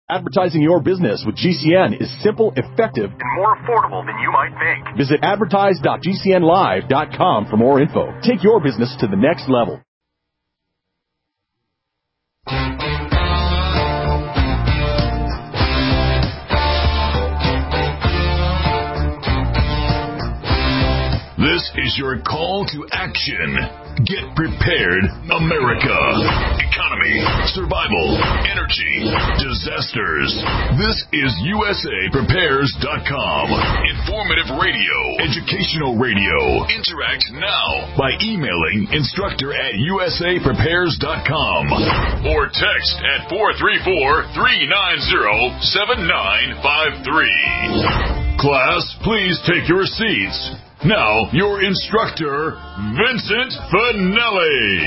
Advertising your business with GCN is simple, effective, and more affordable than you might think. Visit advertise.gcnlive.com for more info. Take your business to the next level. This is your call to action. Get prepared, America. Economy, survival, energy, disasters. This is USAPrepares.com. Informative radio, educational radio. Interact now by emailing instructor@USAPrepares.com or text at 434-390-7953. Class, please take your seats. Now, your instructor, Vincent Finelli.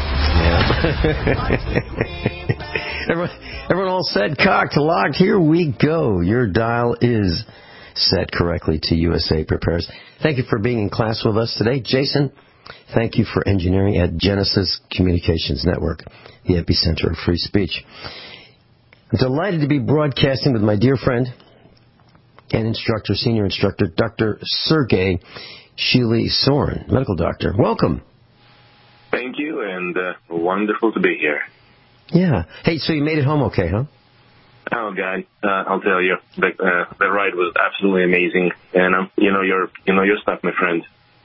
Yeah. everyone all set, cocked, locked. Here we go. Your dial is set correctly to USA Prepares. Thank you for being in class with us today. Jason, thank you for engineering at Genesis Communications Network, the epicenter of free speech. I'm delighted to be broadcasting with my dear friend and instructor, senior instructor, Dr. Sergey Shili-Soren, medical doctor. Welcome. Thank you, and wonderful to be here. Yeah. Hey, so you made it home okay, huh? Oh, God, I'll tell you, the ride was absolutely amazing, and you know your stuff, my friend.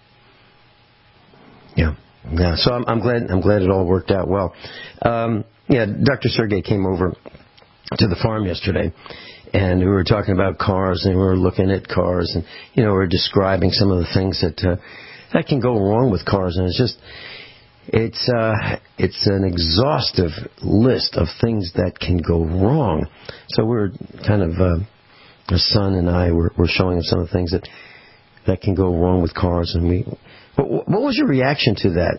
Yeah. So I'm glad it all worked out well. Dr. Sergey came over to the farm yesterday. And we were talking about cars, and we were looking at cars, and we were describing some of the things that can go wrong with cars. And it's an exhaustive list of things that can go wrong. So we're kind of our son and I were showing him some of the things that can go wrong with cars, and What was your reaction to that?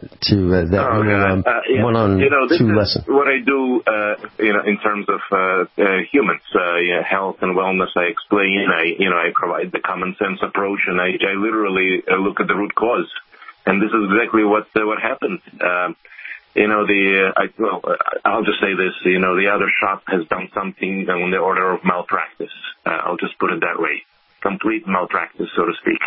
One-on-two lesson? What I do, in terms of humans, health and wellness. I explain. I provide the common sense approach, and I literally look at the root cause. And this is exactly what happened. I'll just say this. The other shop has done something on the order of malpractice. I'll just put it that way. Complete malpractice, so to speak.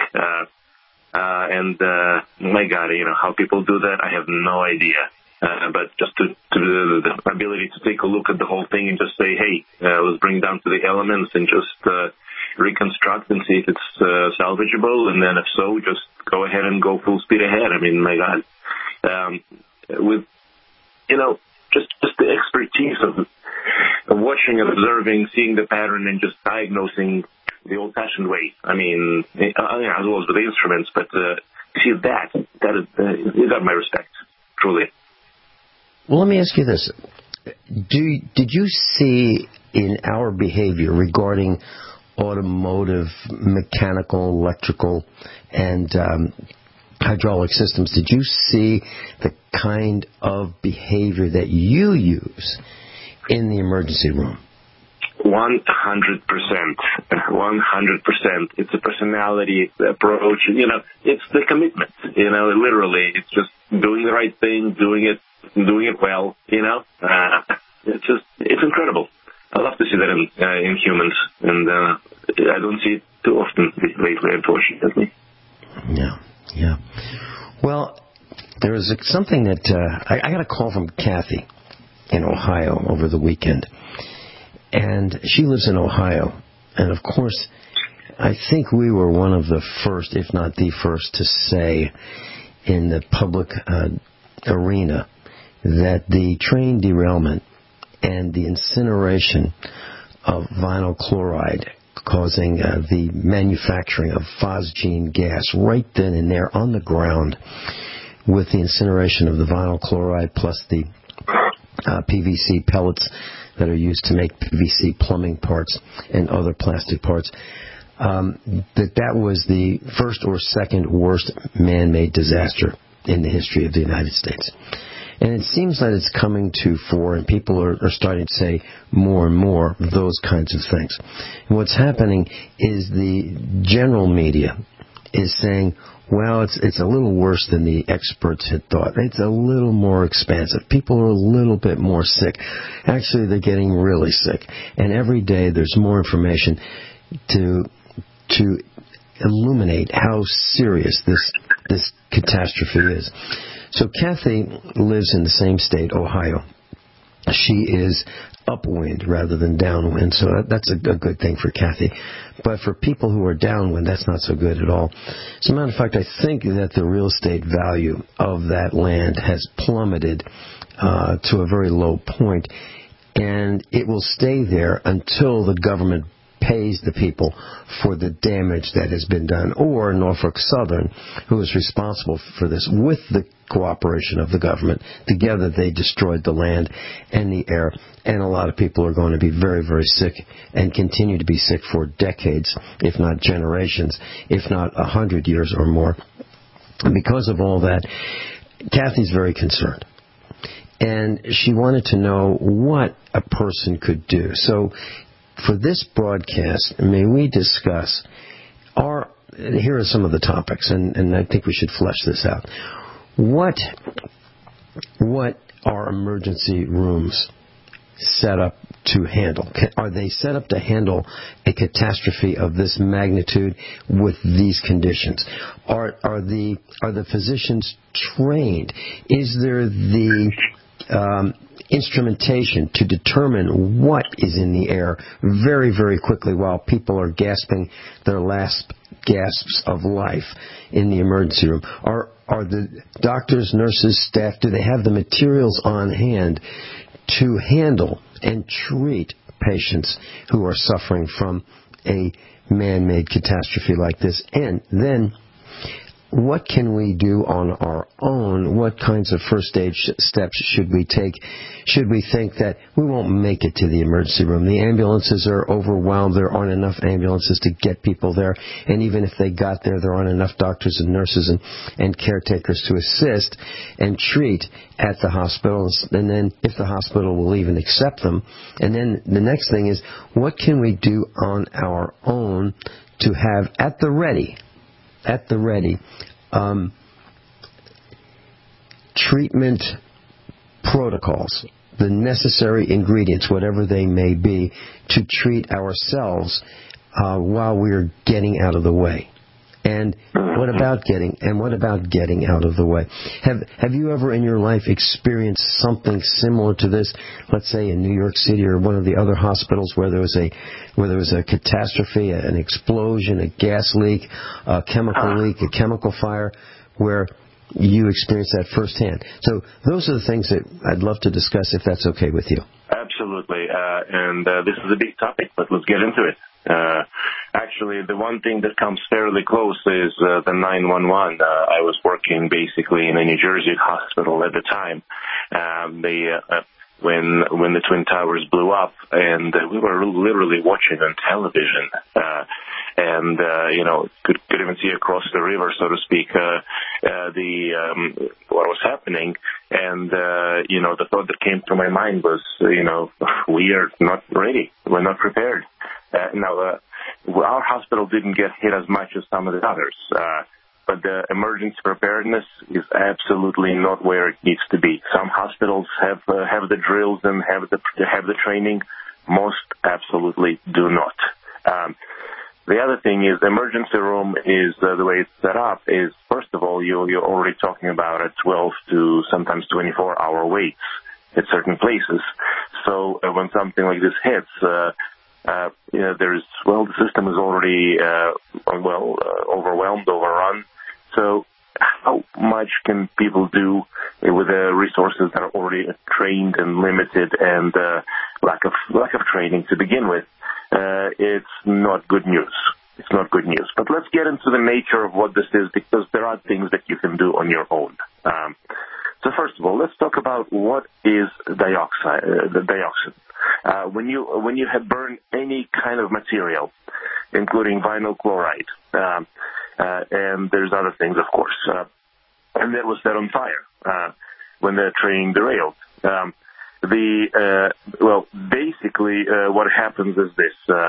My God, how people do that, I have no idea. But just the ability to take a look at the whole thing and just say, hey, let's bring it down to the elements and just reconstruct and see if it's salvageable. And then if so, just go ahead and go full speed ahead. I mean, my God. With, just the expertise of watching and observing, seeing the pattern and just diagnosing the old-fashioned way. I mean, as well as with the instruments, but see that you got my respect, truly. Well, let me ask you this: did you see in our behavior regarding automotive, mechanical, electrical, and hydraulic systems? Did you see the kind of behavior that you use in the emergency room? 100%. 100%. It's a personality, it's the approach, it's the commitment, literally. It's just doing the right thing, doing it well, it's incredible. I love to see that in humans, and I don't see it too often lately, unfortunately. Yeah. Well, there was something that, I got a call from Kathy in Ohio over the weekend. And she lives in Ohio. And, of course, I think we were one of the first, if not the first, to say in the public arena that the train derailment and the incineration of vinyl chloride causing the manufacturing of phosgene gas right then and there on the ground with the incineration of the vinyl chloride plus the PVC pellets that are used to make PVC plumbing parts and other plastic parts, that was the first or second worst man-made disaster in the history of the United States. And it seems that it's coming to fore, and people are starting to say more and more those kinds of things. And what's happening is the general media is saying, well, it's a little worse than the experts had thought. It's a little more expansive. People are a little bit more sick. Actually, they're getting really sick. And every day there's more information to illuminate how serious this catastrophe is. So Kathy lives in the same state, Ohio. She is upwind rather than downwind, so that's a good thing for Kathy. But for people who are downwind, that's not so good at all. As a matter of fact, I think that the real estate value of that land has plummeted to a very low point, and it will stay there until the government pays the people for the damage that has been done, or Norfolk Southern, who is responsible for this with the cooperation of the government. Together they destroyed the land and the air, and a lot of people are going to be very, very sick and continue to be sick for decades, if not generations, if not 100 years or more. And because of all that, Kathy's very concerned. And she wanted to know what a person could do. So for this broadcast, may we discuss here are some of the topics, and I think we should flesh this out. What are emergency rooms set up to handle? Are they set up to handle a catastrophe of this magnitude with these conditions? Are the physicians trained? Is there the instrumentation to determine what is in the air very, very quickly while people are gasping their last gasps of life in the emergency room? Are the doctors, nurses, staff, do they have the materials on hand to handle and treat patients who are suffering from a man-made catastrophe like this? And then, what can we do on our own? What kinds of first aid steps should we take? Should we think that we won't make it to the emergency room? The ambulances are overwhelmed. There aren't enough ambulances to get people there. And even if they got there, there aren't enough doctors and nurses and caretakers to assist and treat at the hospitals. And then if the hospital will even accept them. And then the next thing is, what can we do on our own to have at the ready, treatment protocols, the necessary ingredients, whatever they may be, to treat ourselves while we're getting out of the way. And what about getting out of the way? Have you ever in your life experienced something similar to this? Let's say in New York City or one of the other hospitals where there was a catastrophe, an explosion, a gas leak, a chemical leak, a chemical fire, where you experienced that firsthand. So those are the things that I'd love to discuss, if that's okay with you. Absolutely. And this is a big topic, but let's get into it. Actually, the one thing that comes fairly close is the 911. I was working basically in a New Jersey hospital at the time. When the Twin Towers blew up, and we were literally watching on television, could even see across the river, so to speak, what was happening. And the thought that came to my mind was, we are not ready. We're not prepared. Our hospital didn't get hit as much as some of the others, but the emergency preparedness is absolutely not where it needs to be. Some hospitals have the drills and have the training. Most absolutely do not. The other thing is, the emergency room is the way it's set up is, first of all, you're already talking about a 12 to sometimes 24-hour waits at certain places. So when something like this hits, the system is already overwhelmed, overrun. So how much can people do with the resources that are already trained and limited, and lack of training to begin with? It's not good news. It's not good news. But let's get into the nature of what this is, because there are things that you can do on your own. So first of all, let's talk about what is dioxin. When you have burned any kind of material, including vinyl chloride, and there's other things, of course, and that was set on fire when the train derailed. Basically, what happens is this: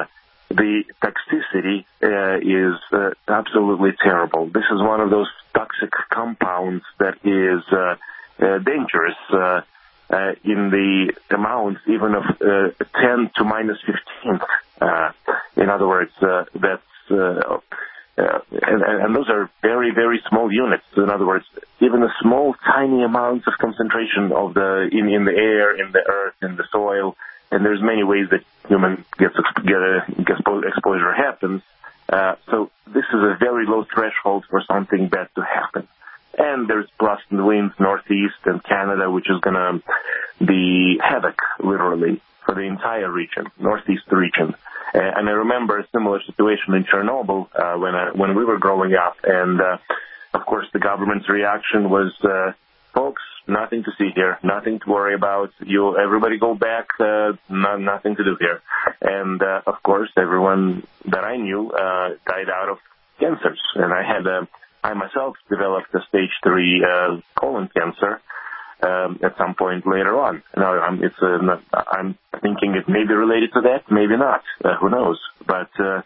the toxicity is absolutely terrible. This is one of those toxic compounds that is dangerous in the amounts even of 10 to minus 15th. In other words, that's and those are very, very small units. In other words, even a small, tiny amounts of concentration of in the air, in the earth, in the soil, and there's many ways that human exposure happens. So this is a very low threshold for something bad to happen. And there's blast winds northeast and Canada, which is going to be havoc, literally, for the entire region, northeast region. And I remember a similar situation in Chernobyl when we were growing up. And, of course, the government's reaction was, folks, nothing to see here, nothing to worry about. Everybody go back, nothing to do here. And, of course, everyone that I knew died out of cancers. And I myself developed a stage 3 colon cancer at some point later on. Now, I'm thinking it may be related to that, maybe not. Who knows? But, it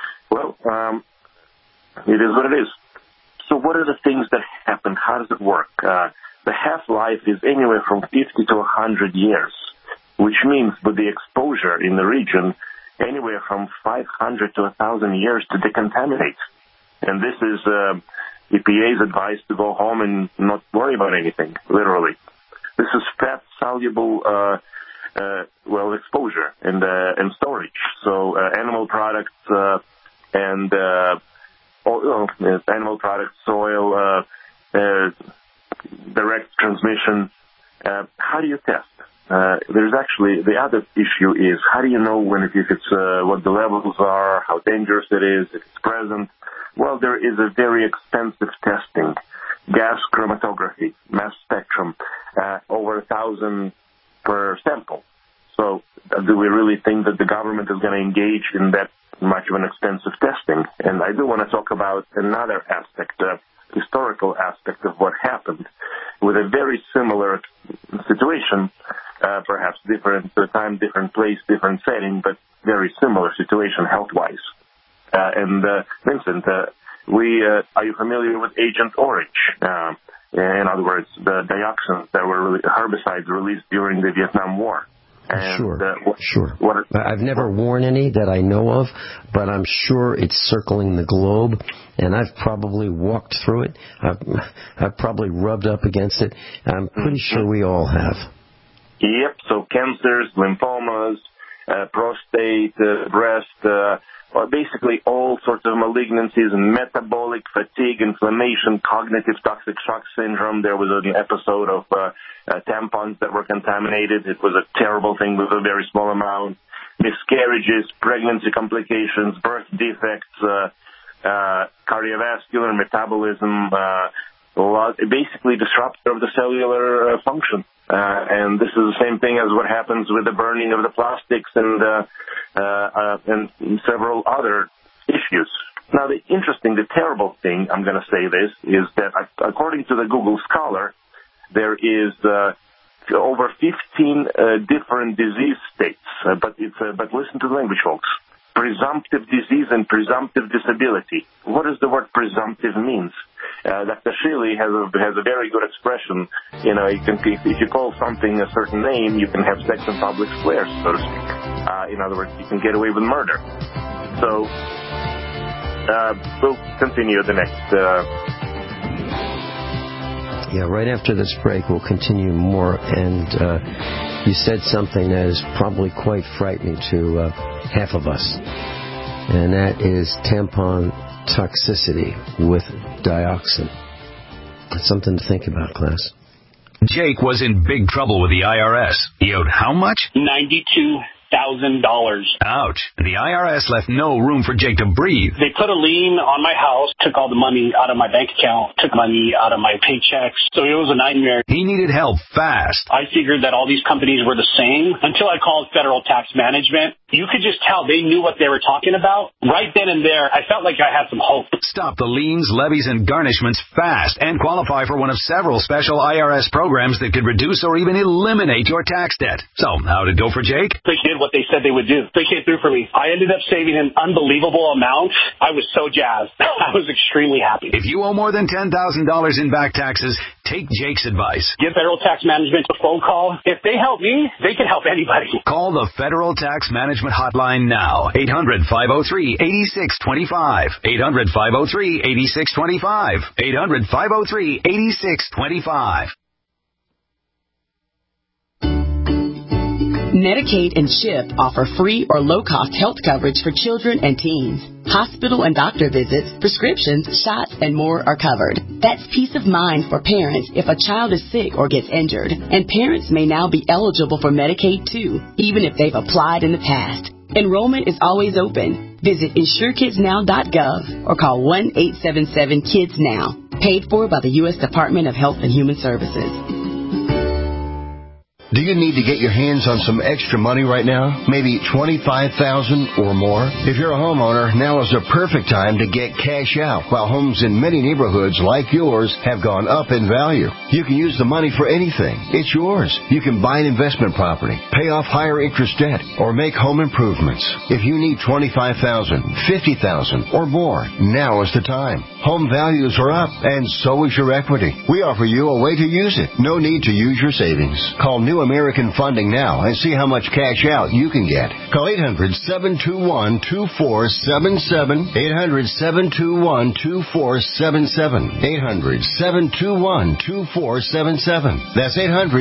is what it is. So what are the things that happen? How does it work? The half-life is anywhere from 50 to 100 years, which means with the exposure in the region, anywhere from 500 to 1,000 years to decontaminate. And this is EPA's advice to go home and not worry about anything, literally. This is fat-soluble exposure and storage. So animal products animal products, soil, direct transmission. How do you test? There's actually the other issue is how do you know if it's what the levels are, how dangerous it is, if it's present. Well, there is a very expensive testing, gas chromatography, mass spectrum, over 1,000 per sample. So do we really think that the government is going to engage in that much of an expensive testing? And I do want to talk about another aspect, historical aspect of what happened with a very similar situation, perhaps different time, different place, different setting, but very similar situation health-wise. Vincent, are you familiar with Agent Orange? In other words, the dioxins that were herbicides released during the Vietnam War. And, sure. I've never worn any that I know of, but I'm sure it's circling the globe, and I've probably walked through it. I've probably rubbed up against it. I'm pretty sure we all have. Yep, so cancers, lymphomas, prostate, breast, basically all sorts of malignancies and metabolic fatigue, inflammation, cognitive toxic shock syndrome. There was an episode of tampons that were contaminated. It was a terrible thing with a very small amount. Miscarriages, pregnancy complications, birth defects, cardiovascular metabolism, basically disruption of the cellular function. And this is the same thing as what happens with the burning of the plastics and several other issues. Now, the terrible thing, I'm going to say this, is that according to the Google Scholar, there is over 15 different disease states. But listen to the language, folks. Presumptive disease and presumptive disability. What does the word presumptive means? Dr. Shealy has a very good expression. You know, if you call something a certain name, you can have sex in public squares, so to speak. In other words, you can get away with murder. So we'll continue the next. Right after this break, we'll continue more. And you said something that is probably quite frightening to half of us, and that is tampon toxicity with dioxin. That's something to think about, class. Jake was in big trouble with the IRS. He owed how much? $92,000. Ouch. The IRS left no room for Jake to breathe. They put a lien on my house, took all the money out of my bank account, took money out of my paychecks. So it was a nightmare. He needed help fast. I figured that all these companies were the same until I called Federal Tax Management. you could just tell they knew what they were talking about. Right then and there, I felt like I had some hope. Stop the liens, levies, and garnishments fast and qualify for one of several special IRS programs that could reduce or even eliminate your tax debt. So, how'd it go for Jake? They did what they said they would do. They came through for me. I ended up saving an unbelievable amount. I was so jazzed. I was extremely happy. If you owe more than $10,000 in back taxes, take Jake's advice. Give Federal Tax Management a phone call. If they help me, they can help anybody. Call the Federal Tax Management Hotline now. 800-503-8625. 800-503-8625. 800-503-8625. Medicaid and CHIP offer free or low-cost health coverage for children and teens. Hospital and doctor visits, prescriptions, shots, and more are covered. That's peace of mind for parents if a child is sick or gets injured. And parents may now be eligible for Medicaid, too, even if they've applied in the past. Enrollment is always open. Visit InsureKidsNow.gov or call 1-877-KIDS-NOW. Paid for by the U.S. Department of Health and Human Services. Do you need to get your hands on some extra money right now? Maybe $25,000 or more? If you're a homeowner, now is the perfect time to get cash out while homes in many neighborhoods like yours have gone up in value. You can use the money for anything. It's yours. You can buy an investment property, pay off higher interest debt, or make home improvements. If you need $25,000, $50,000 or more, now is the time. Home values are up, and so is your equity. We offer you a way to use it. No need to use your savings. Call New American Funding now and see how much cash out you can get. Call 800-721-2477. 800-721-2477. 800-721-2477. That's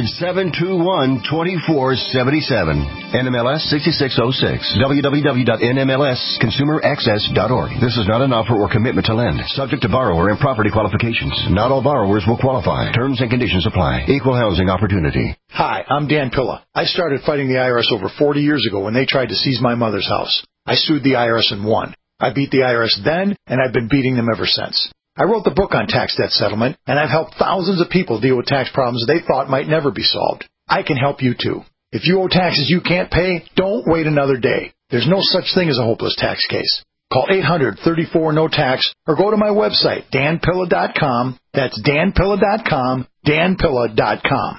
800-721-2477. NMLS 6606. www.nmlsconsumeraccess.org. This is not an offer or commitment to lend. Subject to borrower and property qualifications. Not all borrowers will qualify. Terms and conditions apply. Equal housing opportunity. Hi, I'm Dan Pilla. I started fighting the IRS over 40 years ago when they tried to seize my mother's house. I sued the IRS and won. I beat the IRS then, and I've been beating them ever since. I wrote the book on tax debt settlement, and I've helped thousands of people deal with tax problems they thought might never be solved. I can help you too. If you owe taxes you can't pay, don't wait another day. There's no such thing as a hopeless tax case. Call 800-34-NO-TAX or go to my website, danpilla.com. That's danpilla.com, danpilla.com.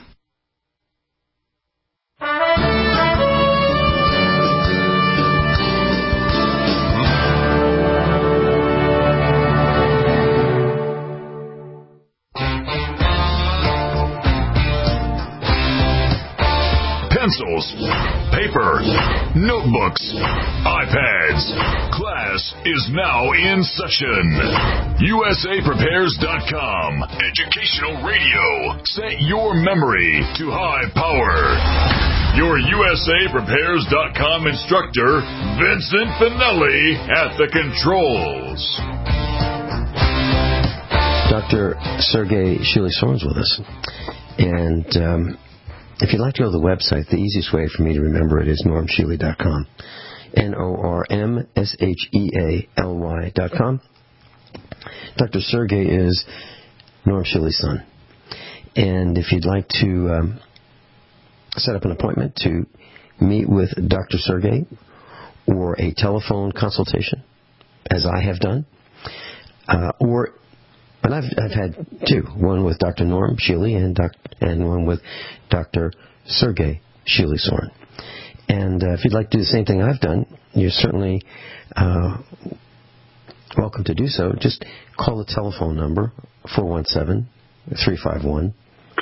Pencils, paper, notebooks, iPads. Class is now in session. USAPrepares.com. Educational radio. Set your memory to high power. Your USAPrepares.com instructor, Vincent Finelli, at the controls. Dr. Sergey Shili-Soren's with us. And if you'd like to go to the website, the easiest way for me to remember it is normshely.com. NORMSHEALY.com. Dr. Sergey is Norm Shili's son. And if you'd like to set up an appointment to meet with Dr. Sergey or a telephone consultation, as I have done, and I've had two, one with Dr. Norm Shily and one with Dr. Sergey Shili-Soren. And if you'd like to do the same thing I've done, you're certainly welcome to do so. Just call the telephone number, 417-351-5221,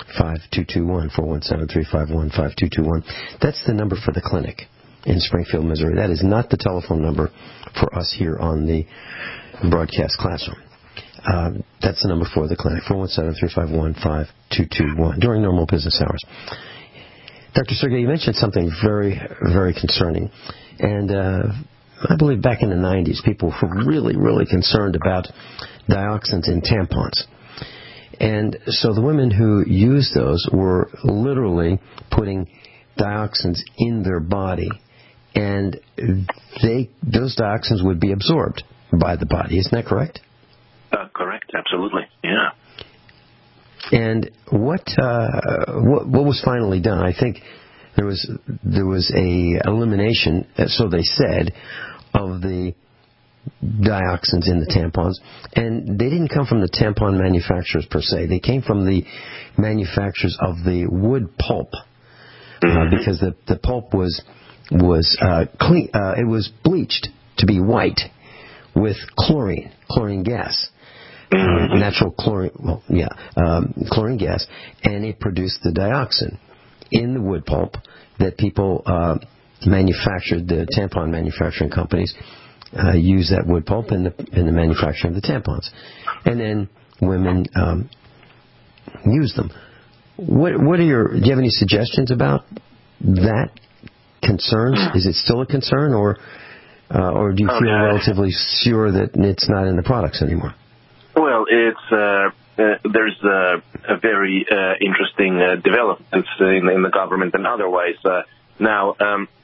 417-351-5221. That's the number for the clinic in Springfield, Missouri. That is not the telephone number for us here on the broadcast classroom. That's the number for the clinic, 417-351-5221, during normal business hours. Dr. Sergey, you mentioned something very, very concerning. And I believe back in the 90s, people were really, really concerned about dioxins in tampons. And so the women who used those were literally putting dioxins in their body, and those dioxins would be absorbed by the body. Isn't that correct? Correct, absolutely, yeah. And what was finally done? I think there was a elimination, so they said, of the dioxins in the tampons, and they didn't come from the tampon manufacturers per se. They came from the manufacturers of the wood pulp, because the pulp was clean. It was bleached to be white with chlorine gas, natural chlorine. Well, chlorine gas, and it produced the dioxin in the wood pulp that people manufactured. The tampon manufacturing companies use that wood pulp in the manufacturing of the tampons, and then women use them. Do you have any suggestions about that? Concerns? Is it still a concern, or do you feel relatively sure that it's not in the products anymore? Well, there's a very interesting developments in the government and otherwise. Now,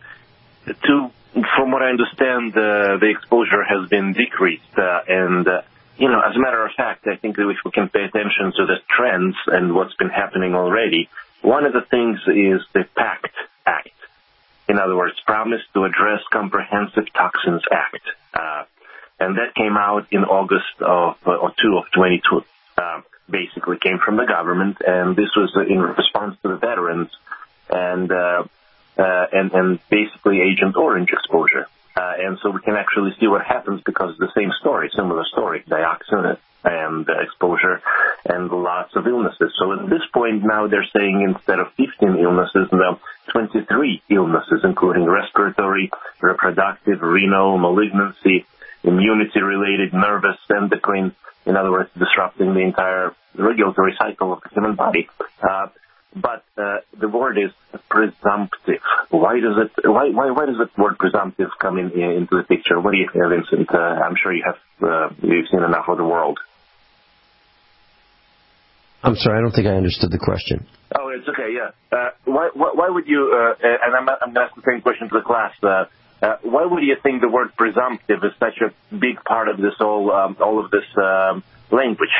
from what I understand, the exposure has been decreased, and as a matter of fact, I think that if we can pay attention to the trends and what's been happening already, one of the things is the PACT Act. In other words, Promise to Address Comprehensive Toxins Act. And that came out in August of 22. Basically came from the government, and this was in response to the veterans and basically Agent Orange exposure. And so we can actually see what happens because it's the same story, similar story, dioxin and exposure and lots of illnesses. So at this point now they're saying instead of 15 illnesses, now 23 illnesses, including respiratory, reproductive, renal, malignancy, immunity-related, nervous, endocrine, in other words, disrupting the entire regulatory cycle of the human body. But the word is presumptive. Why does the word presumptive come into the picture? What do you think, Vincent? I'm sure you've seen enough of the world. I'm sorry, I don't think I understood the question. Oh, it's okay. Yeah. Why would you? And I'm going to ask the same question to the class. Why would you think the word presumptive is such a big part of this all of this language?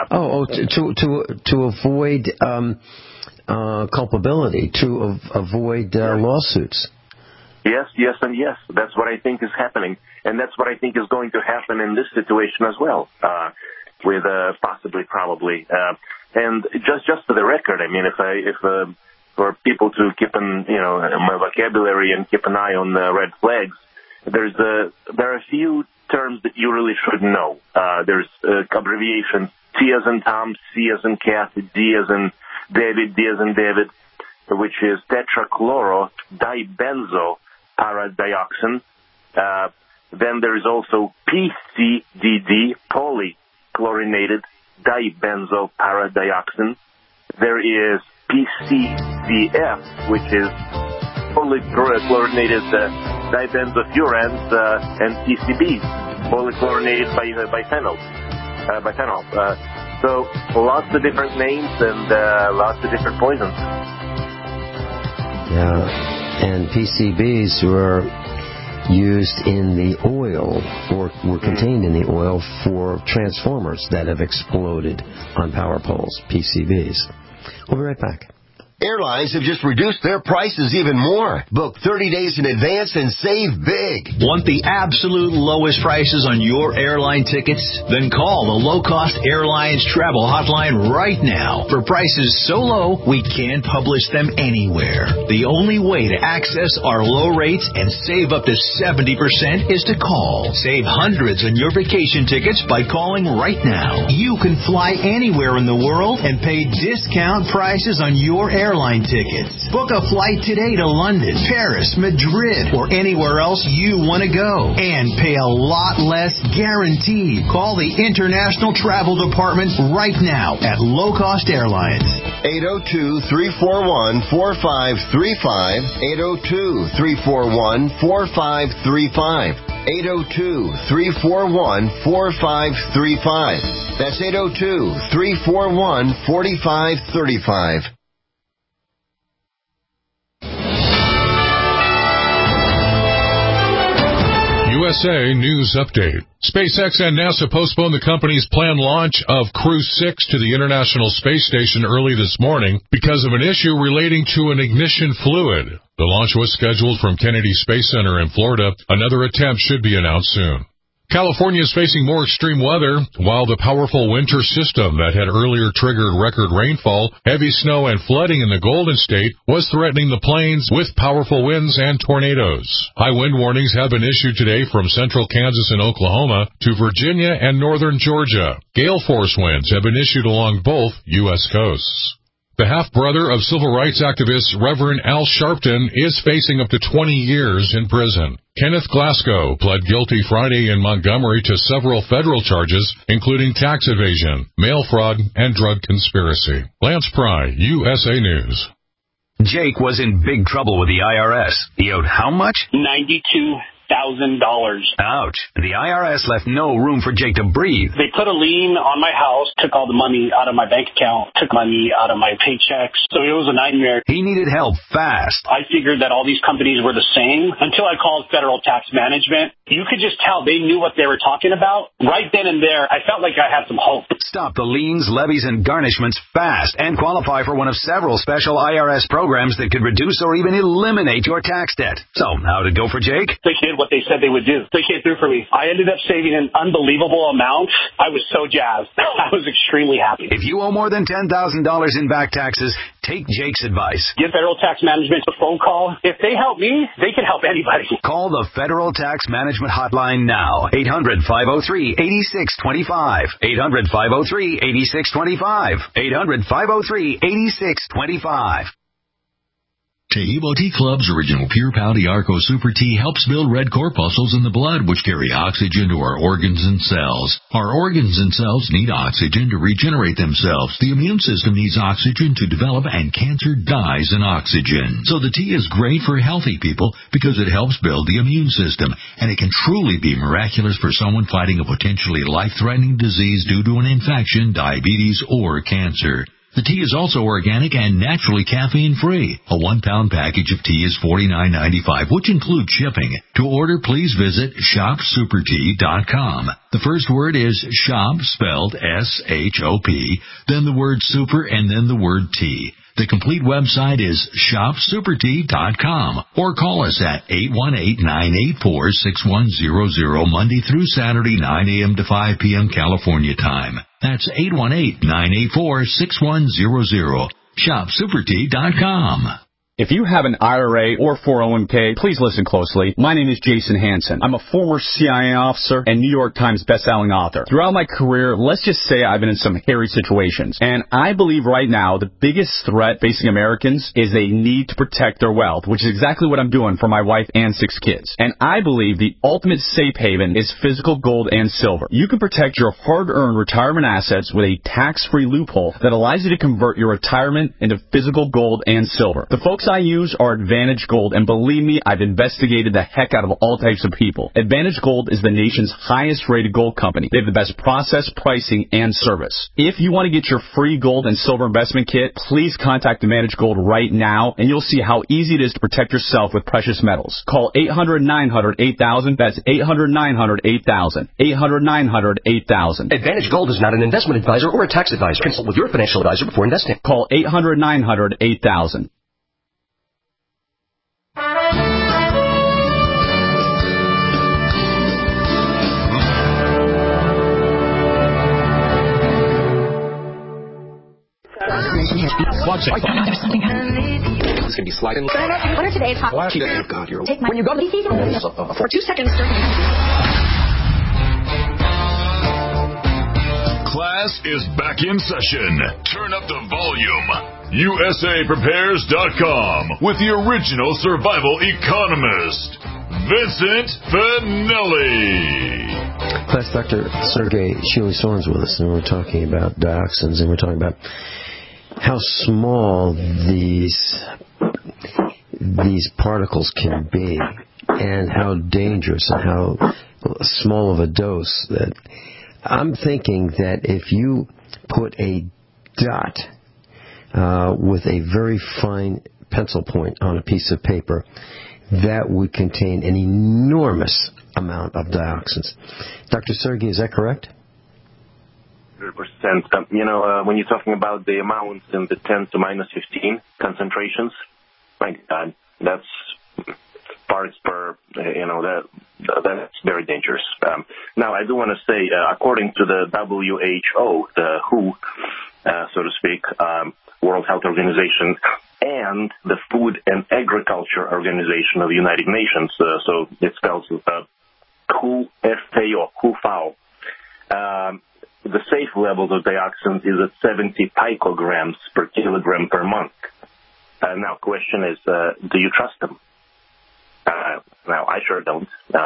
To avoid culpability, to avoid lawsuits. Yes, and yes. That's what I think is happening, and that's what I think is going to happen in this situation as well, with probably. And just for the record, I mean, if for people to keep my vocabulary and keep an eye on the red flags, there are a few terms that you really should know. There's abbreviations: T as in Tom, C as in cat, D as in David, D as in David, which is tetrachloro dibenzopyridioxin. Then there is also PCDD, polychlorinated dibenzopyridioxin. There is PCDF, which is polychlorinated dibenzofurans, and PCBs, polychlorinated biphenyl. So lots of different names and lots of different poisons. Yeah, and PCBs were used in the oil, or were contained in the oil for transformers that have exploded on power poles, PCBs. We'll be right back. Airlines have just reduced their prices even more. Book 30 days in advance and save big. Want the absolute lowest prices on your airline tickets? Then call the Low Cost Airlines Travel Hotline right now. For prices so low, we can't publish them anywhere. The only way to access our low rates and save up to 70% is to call. Save hundreds on your vacation tickets by calling right now. You can fly anywhere in the world and pay discount prices on your airline tickets. Book a flight today to London, Paris, Madrid, or anywhere else you want to go, and pay a lot less guaranteed. Call the International Travel Department right now at Low Cost Airlines. 802-341-4535. 802-341-4535. 802-341-4535. That's 802-341-4535. USA News Update. SpaceX and NASA postponed the company's planned launch of Crew 6 to the International Space Station early this morning because of an issue relating to an ignition fluid. The launch was scheduled from Kennedy Space Center in Florida. Another attempt should be announced soon. California is facing more extreme weather, while the powerful winter system that had earlier triggered record rainfall, heavy snow, and flooding in the Golden State was threatening the plains with powerful winds and tornadoes. High wind warnings have been issued today from central Kansas and Oklahoma to Virginia and northern Georgia. Gale force winds have been issued along both U.S. coasts. The half-brother of civil rights activist Reverend Al Sharpton is facing up to 20 years in prison. Kenneth Glasgow pled guilty Friday in Montgomery to several federal charges, including tax evasion, mail fraud, and drug conspiracy. Lance Pry, USA News. Jake was in big trouble with the IRS. He owed how much? $92,000. Ouch. The IRS left no room for Jake to breathe. They put a lien on my house, took all the money out of my bank account, took money out of my paychecks. So it was a nightmare. He needed help fast. I figured that all these companies were the same until I called Federal Tax Management. You could just tell they knew what they were talking about. Right then and there, I felt like I had some hope. Stop the liens, levies, and garnishments fast and qualify for one of several special IRS programs that could reduce or even eliminate your tax debt. So, how'd it go for Jake? They did what they said they would do. They came through for me. I ended up saving an unbelievable amount. I was so jazzed. I was extremely happy. If you owe more than $10,000 in back taxes, take Jake's advice. Give Federal Tax Management a phone call. If they help me, they can help anybody. Call the Federal Tax Management Hotline now. 800-503-8625. 800-503-8625. 800-503-8625. Taheebo Tea Club's original Pure Pau Arco Super Tea helps build red corpuscles in the blood, which carry oxygen to our organs and cells. Our organs and cells need oxygen to regenerate themselves. The immune system needs oxygen to develop, and cancer dies in oxygen. So the tea is great for healthy people because it helps build the immune system, and it can truly be miraculous for someone fighting a potentially life-threatening disease due to an infection, diabetes, or cancer. The tea is also organic and naturally caffeine-free. A 1-pound package of tea is $49.95, which includes shipping. To order, please visit shopsupertea.com. The first word is shop, spelled S-H-O-P, then the word super, and then the word tea. The complete website is shopsupertea.com, or call us at 818-984-6100 Monday through Saturday, 9 a.m. to 5 p.m. California time. That's 818-984-6100. shopsupertea.com. If you have an IRA or 401k, please listen closely. My name is Jason Hansen. I'm a former CIA officer and New York Times bestselling author. Throughout my career, let's just say I've been in some hairy situations. And I believe right now the biggest threat facing Americans is they need to protect their wealth, which is exactly what I'm doing for my wife and 6 kids. And I believe the ultimate safe haven is physical gold and silver. You can protect your hard-earned retirement assets with a tax-free loophole that allows you to convert your retirement into physical gold and silver. The folks I use are Advantage Gold, and believe me, I've investigated the heck out of all types of people. Advantage Gold is the nation's highest-rated gold company. They have the best process, pricing, and service. If you want to get your free gold and silver investment kit, please contact Advantage Gold right now, and you'll see how easy it is to protect yourself with precious metals. Call 800-900-8000. That's 800-900-8000. 800-900-8000. Advantage Gold is not an investment advisor or a tax advisor. Consult with your financial advisor before investing. Call 800-900-8000. There's something happening. It's going to be sliding. What are today's hot? Oh, God, you're... Take my... When you go to the for 2 seconds, Class is back in session. Turn up the volume. USAPrepares.com with the original survival economist, Vincent Finelli. Class Dr. Sergei Shilisorin's with us, and we're talking about dioxins, and we're talking about how small these particles can be, and how dangerous and how small of a dose. That I'm thinking that if you put a dot with a very fine pencil point on a piece of paper, that would contain an enormous amount of dioxins. Dr. Sergey, is that correct? 100%. When you're talking about the amounts in the 10 to minus 15 concentrations, my God, that's parts per, that's very dangerous. Now, I do want to say, according to the WHO, the WHO, so to speak, World Health Organization, and the Food and Agriculture Organization of the United Nations, so it spells WHO, the safe level of dioxins is at 70 picograms per kilogram per month. Now, question is, do you trust them? Now, I sure don't.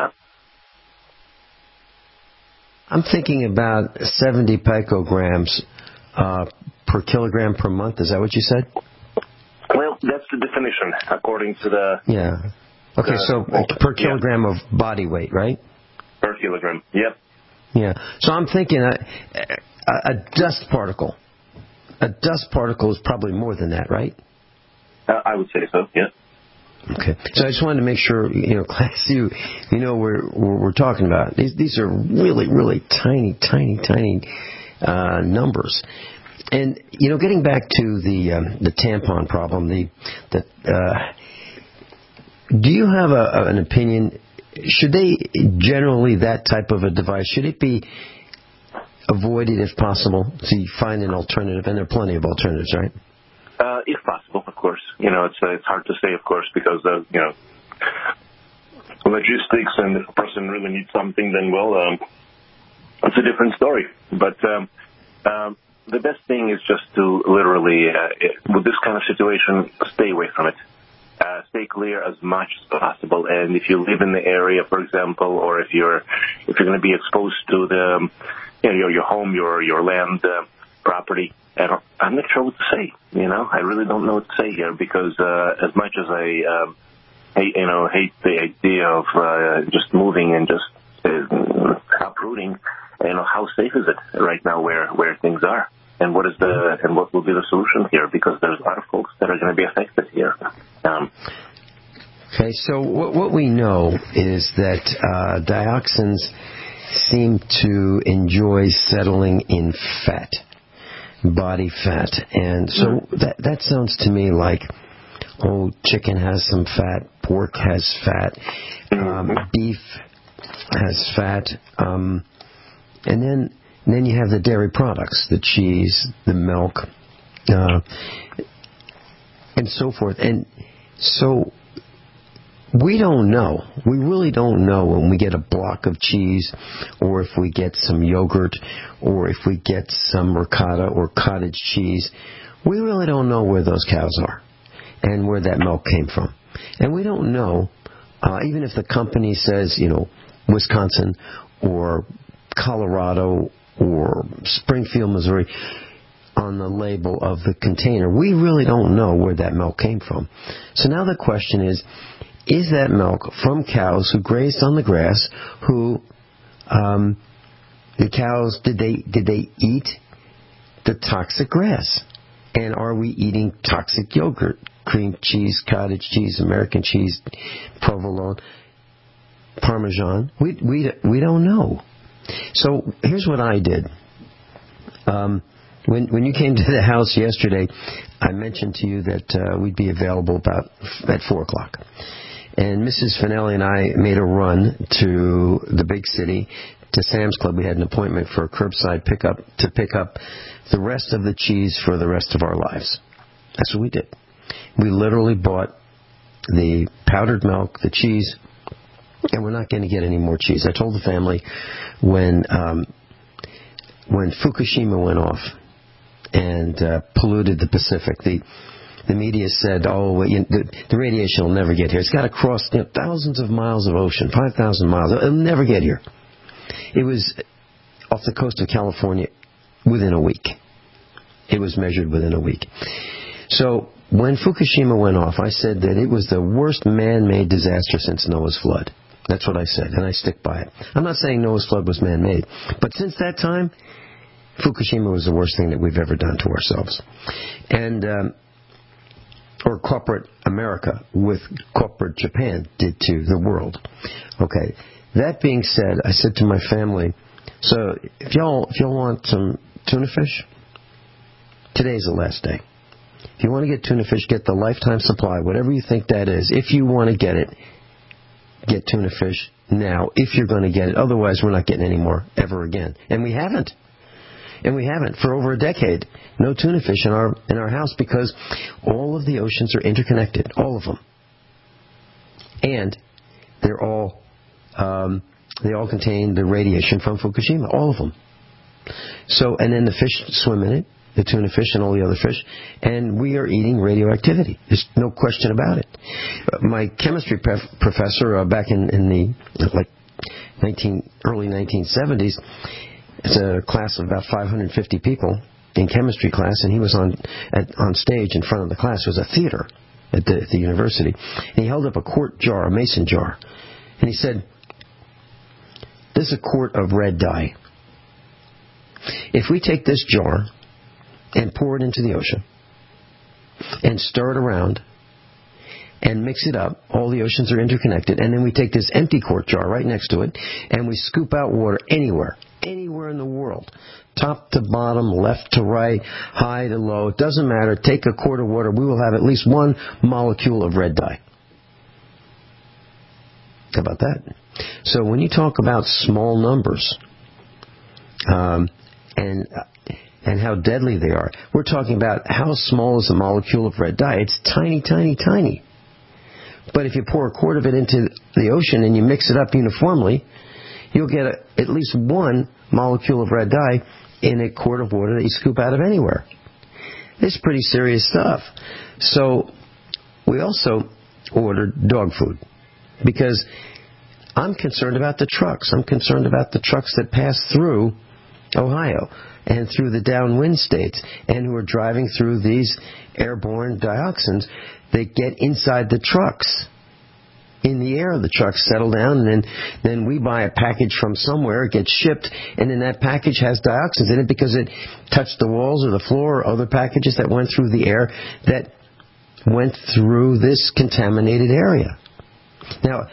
I'm thinking about 70 picograms per kilogram per month. Is that what you said? Well, that's the definition, according to the... Yeah. Okay, so per kilogram of body weight, right? Per kilogram, yep. Yeah. So I'm thinking a dust particle. A dust particle is probably more than that, right? I would say so, yeah. Okay. So I just wanted to make sure, class you know we're talking about. These are really, really tiny numbers. And, getting back to the tampon problem, do you have an opinion? Should they generally, that type of a device, should it be avoided if possible? So you find an alternative, and there are plenty of alternatives, right? If possible, of course. It's hard to say, of course, because of, logistics, and if a person really needs something, then, it's a different story. But the best thing is just to literally, with this kind of situation, stay away from it. Stay clear as much as possible. And if you live in the area, for example, or if you're going to be exposed to the, your home, your land, property, I'm not sure what to say. I really don't know what to say here, because as much as I hate the idea of just moving and just uprooting, how safe is it right now where things are? And what will be the solution here? Because there's a lot of folks that are going to be affected here. Okay, so what we know is that dioxins seem to enjoy settling in fat, body fat, and so that sounds to me like, chicken has some fat, pork has fat, beef has fat, and then you have the dairy products, the cheese, the milk, and so forth. And so we don't know. We really don't know when we get a block of cheese, or if we get some yogurt, or if we get some ricotta or cottage cheese. We really don't know where those cows are and where that milk came from. And we don't know, even if the company says, Wisconsin or Colorado or Springfield, Missouri, on the label of the container, we really don't know where that milk came from. So now the question is that milk from cows who grazed on the grass, who the cows, did they eat the toxic grass? And are we eating toxic yogurt, cream cheese, cottage cheese, American cheese, provolone, Parmesan? We don't know. So here's what I did. When you came to the house yesterday, I mentioned to you that we'd be available about at 4 o'clock. And Mrs. Finelli and I made a run to the big city, to Sam's Club. We had an appointment for a curbside pickup to pick up the rest of the cheese for the rest of our lives. That's what we did. We literally bought the powdered milk, the cheese, and we're not going to get any more cheese. I told the family when Fukushima went off and polluted the Pacific, the media said, the radiation will never get here. It's got to cross thousands of miles of ocean, 5,000 miles. It'll never get here. It was off the coast of California within a week. It was measured within a week. So when Fukushima went off, I said that it was the worst man-made disaster since Noah's flood. That's what I said, and I stick by it. I'm not saying Noah's flood was man-made, but since that time, Fukushima was the worst thing that we've ever done to ourselves. And or corporate America with corporate Japan did to the world. Okay. That being said, I said to my family, so if y'all want some tuna fish, today's the last day. If you want to get tuna fish, get the lifetime supply, whatever you think that is. If you want to get it, get tuna fish now, if you're going to get it. Otherwise, we're not getting any more ever again. And we haven't. For over a decade. No tuna fish in our house because all of the oceans are interconnected, all of them. And they're all they all contain the radiation from Fukushima, all of them. So, and then the fish swim in it, the tuna fish and all the other fish, and we are eating radioactivity. There's no question about it. My chemistry professor back in the early 1970s, it's a class of about 550 people in chemistry class, and he was on stage in front of the class. It was a theater at the university, and he held up a quart jar, a mason jar, and he said, "This is a quart of red dye. If we take this jar and pour it into the ocean and stir it around and mix it up, all the oceans are interconnected, and then we take this empty quart jar right next to it and we scoop out water anywhere in the world, top to bottom, left to right, high to low, it doesn't matter, take a quart of water, we will have at least one molecule of red dye." How about that? So when you talk about small numbers, and how deadly they are, we're talking about how small is a molecule of red dye. It's tiny, tiny, tiny. But if you pour a quart of it into the ocean and you mix it up uniformly, you'll get at least one molecule of red dye in a quart of water that you scoop out of anywhere. It's pretty serious stuff. So we also ordered dog food because I'm concerned about the trucks. I'm concerned about the trucks that pass through Ohio and through the downwind states and who are driving through these airborne dioxins. They get inside the trucks. In the air, the trucks settle down, and then we buy a package from somewhere, it gets shipped, and then that package has dioxins in it because it touched the walls or the floor or other packages that went through the air that went through this contaminated area. Now,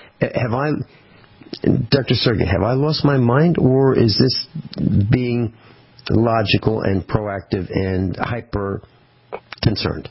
Dr. Sergey, have I lost my mind, or is this being logical and proactive and hyper concerned?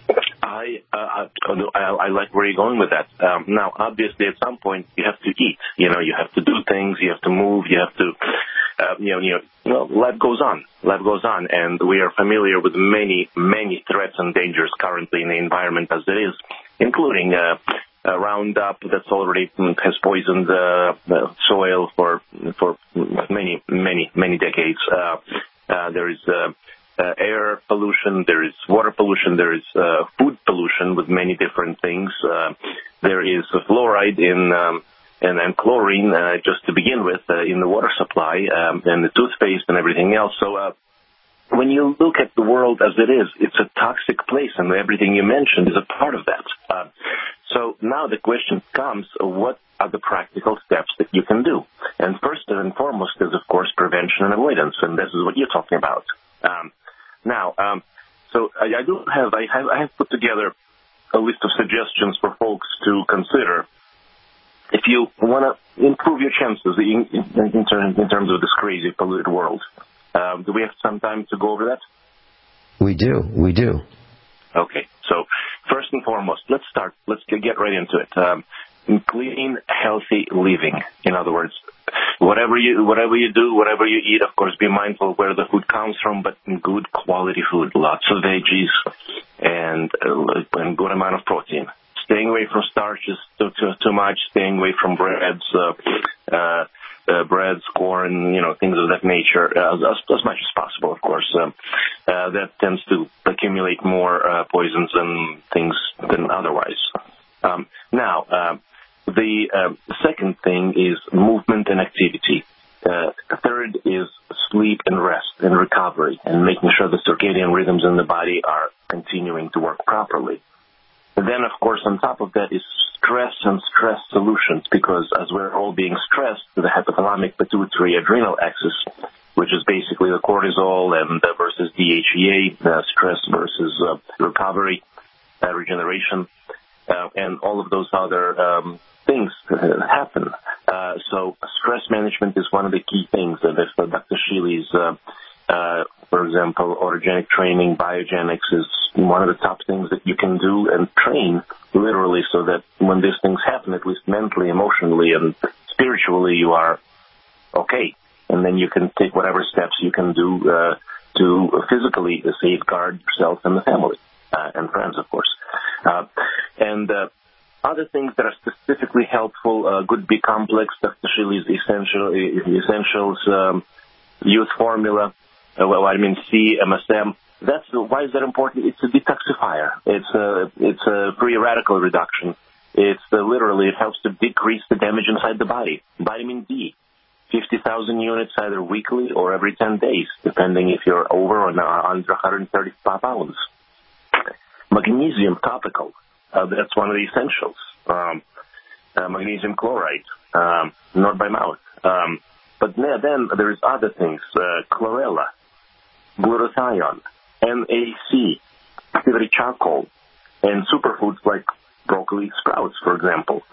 I like where you're going with that. Now, obviously, at some point, you have to eat. You have to do things. You have to move. You have to, life goes on. Life goes on, and we are familiar with many, many threats and dangers currently in the environment as it is, including Roundup that's already has poisoned the soil for many, many, many decades. There is air pollution, there is water pollution, there is food pollution with many different things. There is fluoride and chlorine just to begin with in the water supply and the toothpaste and everything else. So when you look at the world as it is, it's a toxic place, and everything you mentioned is a part of that. So now the question comes, what are the practical steps that you can do? And first and foremost is, of course, prevention and avoidance, and this is what you're talking about. So I have put together a list of suggestions for folks to consider if you want to improve your chances in terms of this crazy polluted world. Do we have some time to go over that? We do. Okay, so first and foremost, let's get right into it. Clean, healthy living. In other words, whatever you do, whatever you eat, of course, be mindful of where the food comes from, but good quality food, lots of veggies, and good amount of protein. Staying away from starches too much, staying away from breads, corn, things of that nature, as much as possible, of course. That tends to accumulate more poisons and things than otherwise. The second thing is movement and activity. Third is sleep and rest and recovery, and making sure the circadian rhythms in the body are continuing to work properly. And then, of course, on top of that is stress and stress solutions, because as we're all being stressed, the hypothalamic pituitary adrenal axis, which is basically the cortisol and versus DHEA, stress versus recovery, regeneration, and all of those other things happen. So stress management is one of the key things. And if Dr. Shealy's, for example, autogenic training, biogenics is one of the top things that you can do and train literally so that when these things happen, at least mentally, emotionally, and spiritually, you are okay. And then you can take whatever steps you can do to physically safeguard yourself and the family and friends, of course. Other things that are specifically helpful, Good B Complex, Dr. Shealy's Essentials, Youth Formula, vitamin C, MSM. Why is that important? It's a detoxifier. It's a free radical reduction. It helps to decrease the damage inside the body. Vitamin D, 50,000 units either weekly or every 10 days, depending if you're over or under 135 pounds. Magnesium topical. That's one of the essentials. Magnesium chloride, not by mouth. But then there's other things. Chlorella, glutathione, NAC, activity charcoal, and superfoods like broccoli sprouts, for example.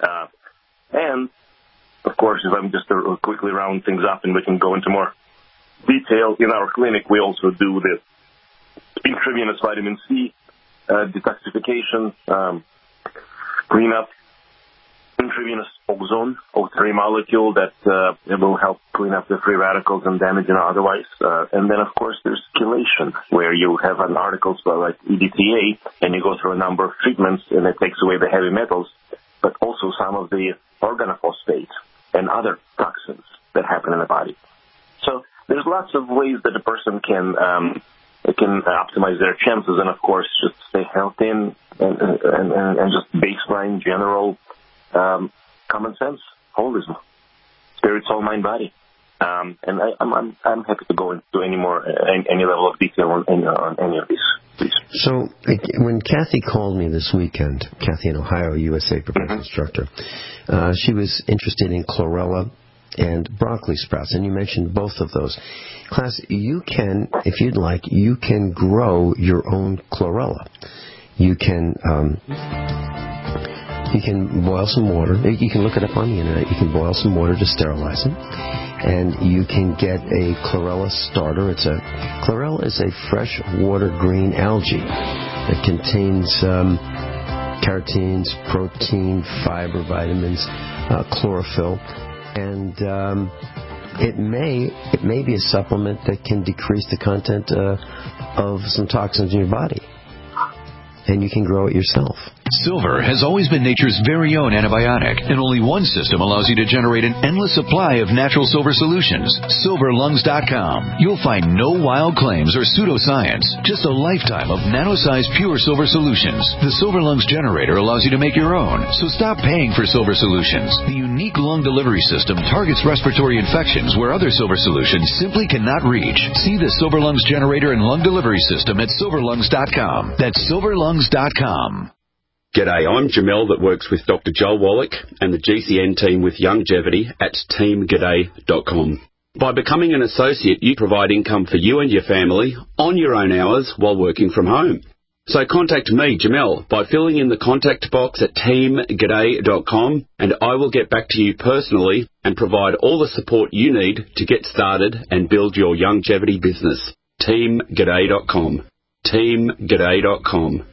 And, of course, if I'm just to quickly round things up and we can go into more detail, in our clinic we also do the intravenous vitamin C, detoxification, cleanup, intravenous ozone, O3 molecule that will help clean up the free radicals and damage otherwise. And then, of course, there's chelation, where you have an article like EDTA, and you go through a number of treatments, and it takes away the heavy metals, but also some of the organophosphates and other toxins that happen in the body. So there's lots of ways that a person can optimize their chances, and of course, just stay healthy and just baseline general common sense, holism, spirit, soul, mind, body. And I'm happy to go into any level of detail on any of these, please. So when Kathy called me this weekend, Kathy in Ohio, USA professional instructor, she was interested in chlorella and broccoli sprouts, and you mentioned both of those. Class, you can, if you'd like, you can grow your own chlorella. You can boil some water. You can look it up on the internet. You can boil some water to sterilize it, and you can get a chlorella starter. Chlorella is a freshwater green algae that contains carotenes, protein, fiber, vitamins, chlorophyll. And it may be a supplement that can decrease the content of some toxins in your body, and you can grow it yourself. Silver has always been nature's very own antibiotic, and only one system allows you to generate an endless supply of natural silver solutions. SilverLungs.com. You'll find no wild claims or pseudoscience, just a lifetime of nano-sized pure silver solutions. The Silver Lungs generator allows you to make your own, so stop paying for silver solutions. The unique lung delivery system targets respiratory infections where other silver solutions simply cannot reach. See the Silver Lungs generator and lung delivery system at SilverLungs.com. That's SilverLungs.com. G'day, I'm Jamel that works with Dr. Joel Wallach and the GCN team with Longevity at teamg'day.com. By becoming an associate, you provide income for you and your family on your own hours while working from home. So contact me, Jamel, by filling in the contact box at teamg'day.com, and I will get back to you personally and provide all the support you need to get started and build your longevity business. teamg'day.com. teamg'day.com.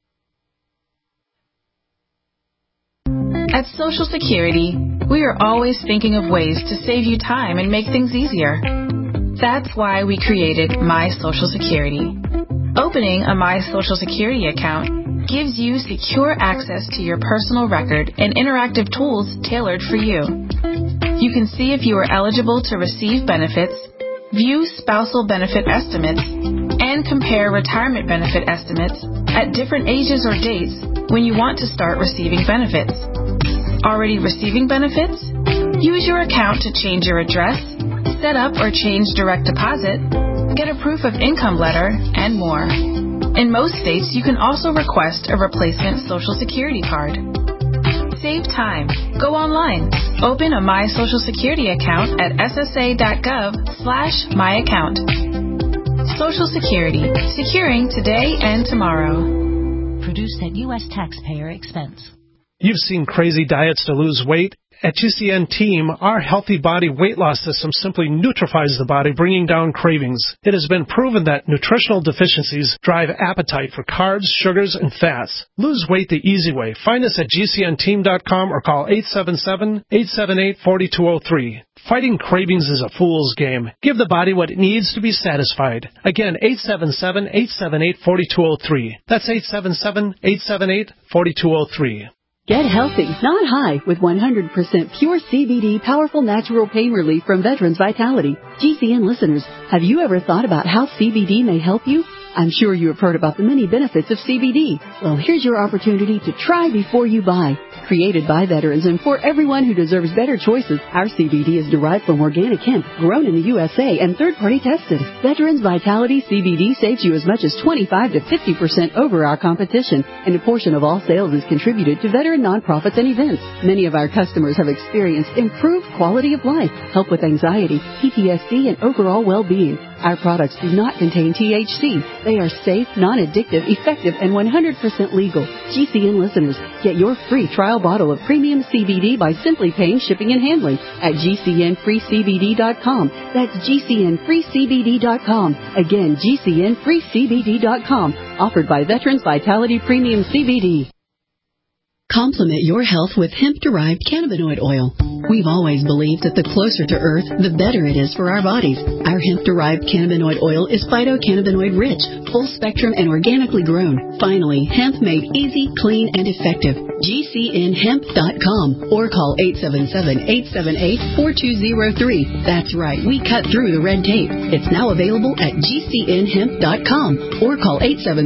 At Social Security, we are always thinking of ways to save you time and make things easier. That's why we created My Social Security. Opening a My Social Security account gives you secure access to your personal record and interactive tools tailored for you. You can see if you are eligible to receive benefits, view spousal benefit estimates, and compare retirement benefit estimates at different ages or dates when you want to start receiving benefits. Already receiving benefits? Use your account to change your address, set up or change direct deposit, get a proof of income letter, and more. In most states, you can also request a replacement Social Security card. Save time. Go online. Open a My Social Security account at ssa.gov/myaccount. Social Security. Securing today and tomorrow. Produced at U.S. taxpayer expense. You've seen crazy diets to lose weight, At GCN Team, our Healthy Body Weight Loss System simply neutralizes the body, bringing down cravings. It has been proven that nutritional deficiencies drive appetite for carbs, sugars, and fats. Lose weight the easy way. Find us at GCNteam.com or call 877-878-4203. Fighting cravings is a fool's game. Give the body what it needs to be satisfied. Again, 877-878-4203. That's 877-878-4203. Get healthy, not high, with 100% pure CBD powerful natural pain relief from Veterans Vitality. GCN listeners, have you ever thought about how CBD may help you? I'm sure you have heard about the many benefits of CBD. Well, here's your opportunity to try before you buy. Created by veterans and for everyone who deserves better choices, our CBD is derived from organic hemp, grown in the USA and third-party tested. Veterans Vitality CBD saves you as much as 25 to 50% over our competition, and a portion of all sales is contributed to veteran nonprofits and events. Many of our customers have experienced improved quality of life, help with anxiety, PTSD, and overall well-being. Our products do not contain THC. They are safe, non-addictive, effective, and 100% legal. GCN listeners, get your free trial bottle of premium CBD by simply paying shipping and handling at GCNFreeCBD.com. That's GCNFreeCBD.com. Again, GCNFreeCBD.com. Offered by Veterans Vitality Premium CBD. Complement your health with hemp-derived cannabinoid oil. We've always believed that the closer to Earth, the better it is for our bodies. Our hemp-derived cannabinoid oil is phytocannabinoid-rich, full-spectrum, and organically grown. Finally, hemp made easy, clean, and effective. GCNHemp.com or call 877-878-4203. That's right, we cut through the red tape. It's now available at GCNHemp.com or call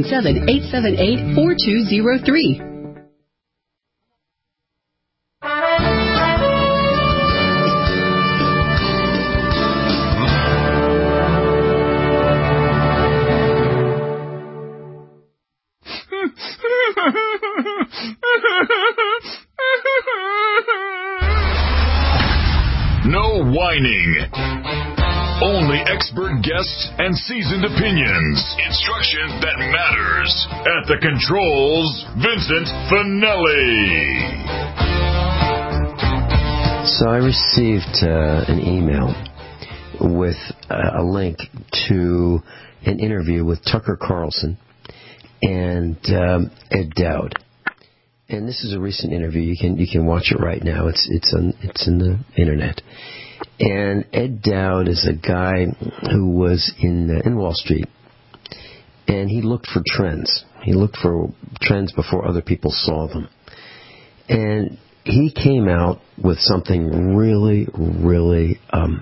877-878-4203. No whining. Only expert guests and seasoned opinions. Instruction that matters. At the controls, Vincent Finelli. So I received an email with a link to an interview with Tucker Carlson and Ed Dowd. And this is a recent interview. You can watch it right now. It's in the internet. And Ed Dowd is a guy who was in Wall Street, and he looked for trends. He looked for trends before other people saw them. And he came out with something really, really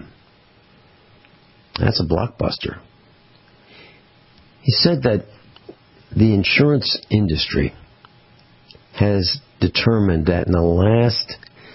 that's a blockbuster. He said that the insurance industry has determined that in the last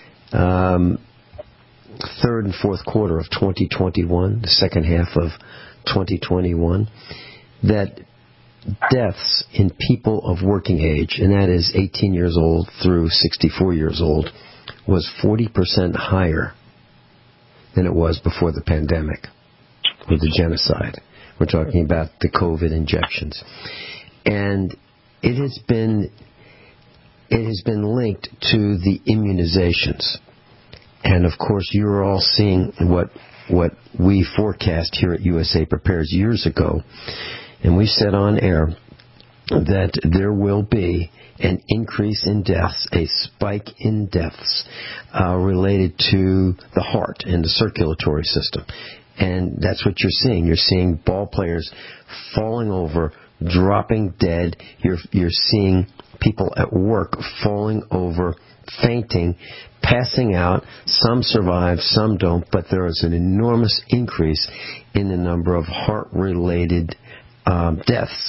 third and fourth quarter of 2021, the second half of 2021, that deaths in people of working age, and that is 18 years old through 64 years old, was 40% higher than it was before the pandemic or the genocide. We're talking about the COVID injections. And it has been linked to the immunizations. And of course, you're all seeing what we forecast here at USA Prepares years ago. And we said on air that there will be an increase in deaths, a spike in deaths related to the heart and the circulatory system. And that's what you're seeing. You're seeing ball players falling over, dropping dead. You're seeing people at work falling over, fainting, passing out. Some survive, some don't, but there is an enormous increase in the number of heart-related deaths.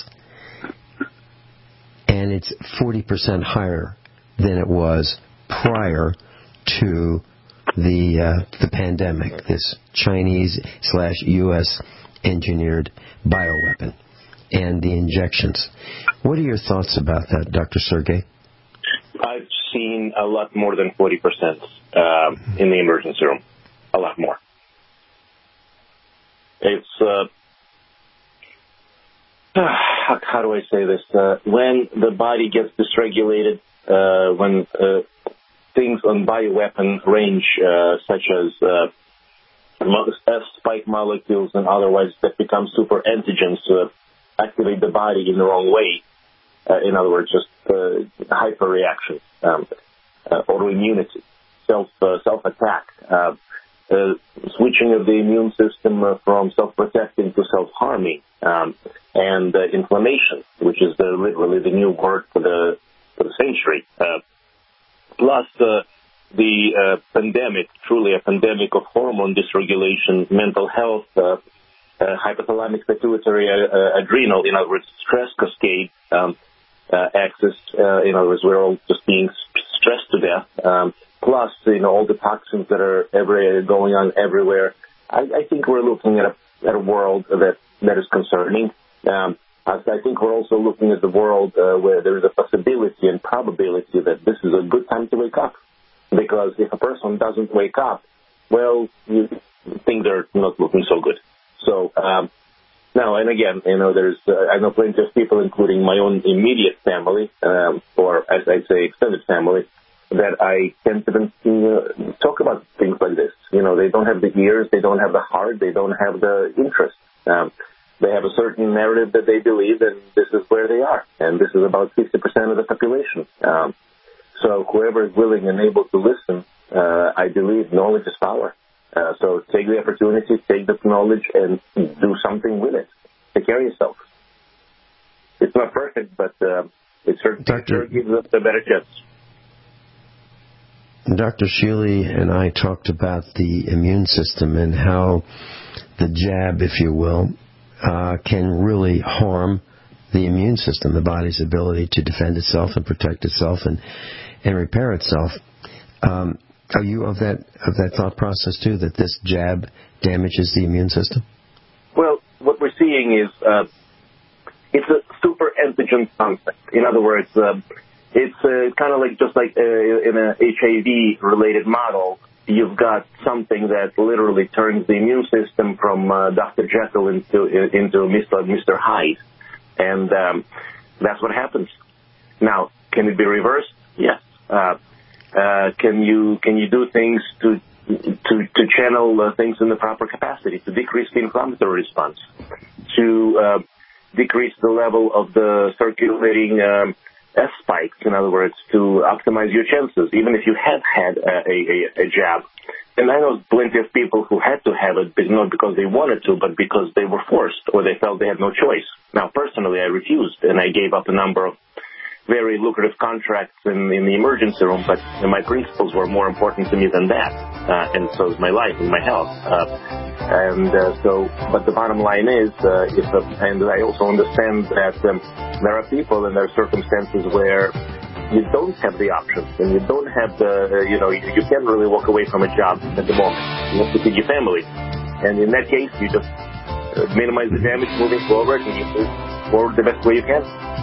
And it's 40% higher than it was prior to the pandemic, this Chinese/U.S. engineered bioweapon and the injections. What are your thoughts about that, Dr. Sergey? I've seen a lot more than 40% in the emergency room. A lot more. It's, how do I say this? When the body gets dysregulated, when things on bioweapon range, such as F-spike molecules and otherwise that become super antigens activate the body in the wrong way. In other words, just hyperreaction, autoimmunity, self-attack, switching of the immune system from self-protecting to self-harming, and inflammation, which is literally the new word for the century. Plus the pandemic, truly a pandemic of hormone dysregulation, mental health, hypothalamic pituitary adrenal, in other words, stress cascade axis. In other words, we're all just being stressed to death. Plus, all the toxins that are going on everywhere. I think we're looking at a world that is concerning. I think we're also looking at the world where there is a possibility and probability that this is a good time to wake up. Because if a person doesn't wake up, well, things are not looking so good. So, now, and again, there's, I know plenty of people, including my own immediate family, or as I say, extended family, that I tend to talk about things like this. They don't have the ears, they don't have the heart, they don't have the interest. They have a certain narrative that they believe, and this is where they are. And this is about 50% of the population. So whoever is willing and able to listen, I believe knowledge is power. So take the opportunity, take the knowledge, and do something with it. Take care of yourself. It's not perfect, but it certainly gives us a better chance. Dr. Shealy and I talked about the immune system and how the jab, if you will, can really harm the immune system, the body's ability to defend itself and protect itself and repair itself. Are you of that thought process too, that this jab damages the immune system? Well, what we're seeing is it's a super antigen concept. In other words, it's kind of like just like in an HIV-related model, you've got something that literally turns the immune system from Dr. Jekyll into Mr. Hyde, and that's what happens. Now, can it be reversed? Yes. Can you do things to channel things in the proper capacity, to decrease the inflammatory response, to decrease the level of the circulating S-spikes, in other words, to optimize your chances, even if you have had a jab. And I know plenty of people who had to have it, not because they wanted to, but because they were forced or they felt they had no choice. Now, personally, I refused, and I gave up a number of very lucrative contracts in the emergency room, but my principles were more important to me than that, and so is my life and my health. But the bottom line is, and I also understand that there are people and there are circumstances where you don't have the options, and you don't have you can't really walk away from a job at the moment. You have to feed your family, and in that case, you just minimize the damage moving forward, and you move forward the best way you can.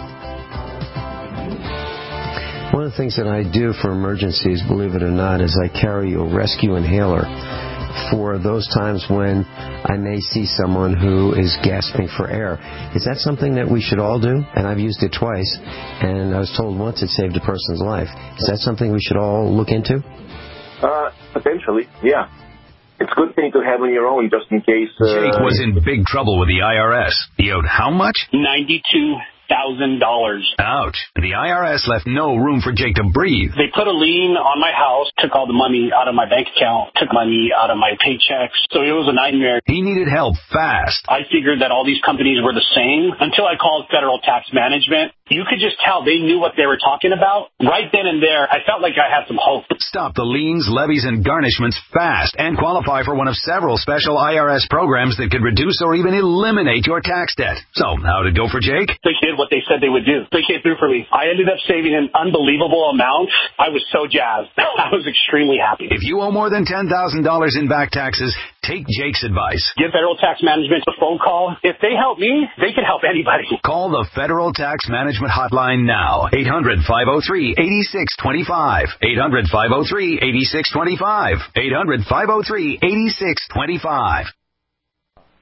One of the things that I do for emergencies, believe it or not, is I carry a rescue inhaler for those times when I may see someone who is gasping for air. Is that something that we should all do? And I've used it twice, and I was told once it saved a person's life. Is that something we should all look into? Potentially, yeah. It's a good thing to have on your own just in case. Jake was in big trouble with the IRS. He owed how much? $92,000. Ouch. The IRS left no room for Jake to breathe. They put a lien on my house, took all the money out of my bank account, took money out of my paychecks. So it was a nightmare. He needed help fast. I figured that all these companies were the same until I called Federal Tax Management. You could just tell they knew what they were talking about. Right then and there, I felt like I had some hope. Stop the liens, levies, and garnishments fast and qualify for one of several special IRS programs that could reduce or even eliminate your tax debt. So, how did it go for Jake? They did what they said they would do. They came through for me. I ended up saving an unbelievable amount. I was so jazzed. I was extremely happy. If you owe more than $10,000 in back taxes, take Jake's advice. Give Federal Tax Management a phone call. If they help me, they can help anybody. Call the Federal Tax Management Hotline now. 800-503-8625. 800-503-8625. 800-503-8625.